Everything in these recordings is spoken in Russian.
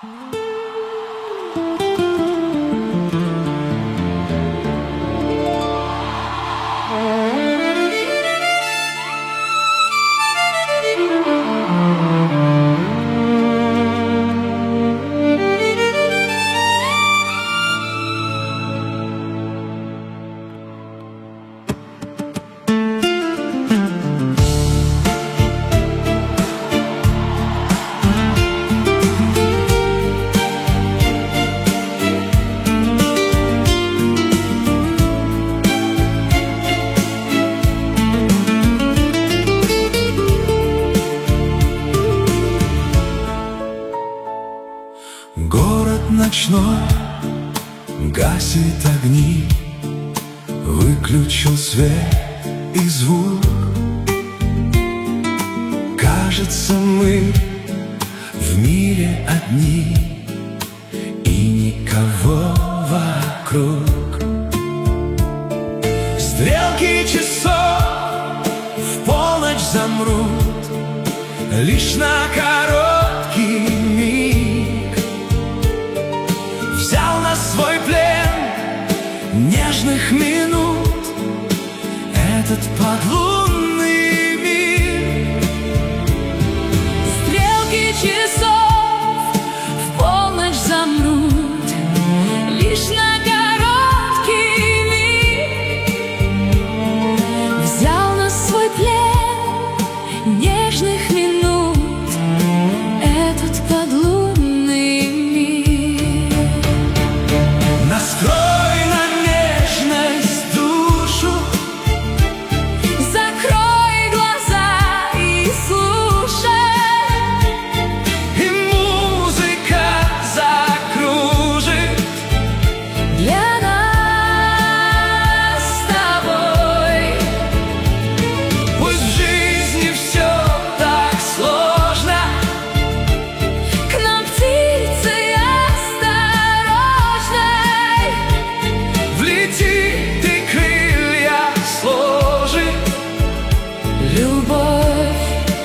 Город ночной гасит огни, выключил свет и звук. Кажется, мы в мире одни, и никого вокруг. Стрелки часов в полночь замрут, лишь на короткий миг. Взял на свой плен нежных минут этот подлунный мир. Стрелки часов в полночь замрут, лишь на короткий миг. Взял на свой плен нежных минут этот подлунный мир. Настрой на нежность душу, закрой глаза и слушай, и музыка закружит для нас с тобой. Пусть в жизни все так сложно, К нам птицей осторожной влетит и крылья сложит любовь.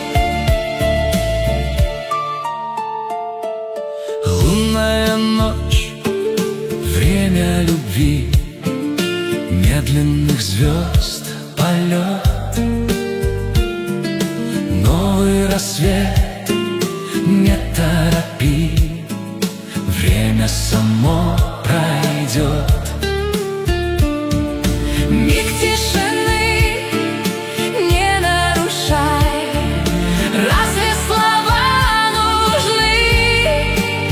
Лунная ночь, время любви, медленных звезд полет. Новый рассвет, не торопи, время само пройдет. Миг тишины не нарушай, разве слова нужны?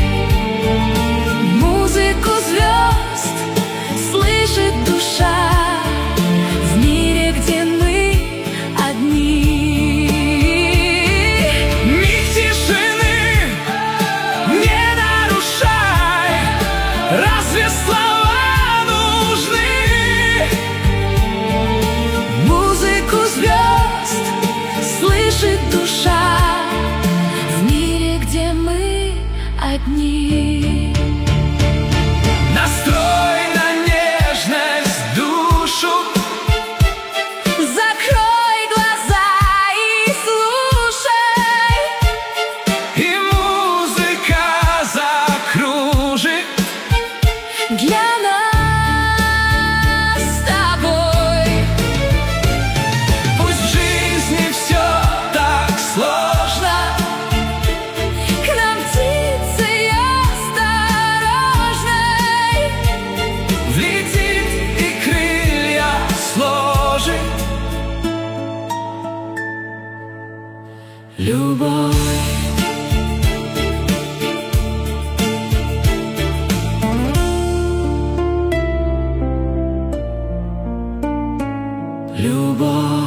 Музыку звезд слышит душа в мире, где мы одни. Миг тишины не нарушай, разве слова нужны? Музыку звезд слышит душа в мире, где мы одни. Настрой на нежность душу, Закрой глаза и слушай, и музыка закружит для нас с тобой. Пусть в жизни все так сложно, К нам птицей осторожной влетит и крылья сложит любовь. Любовь.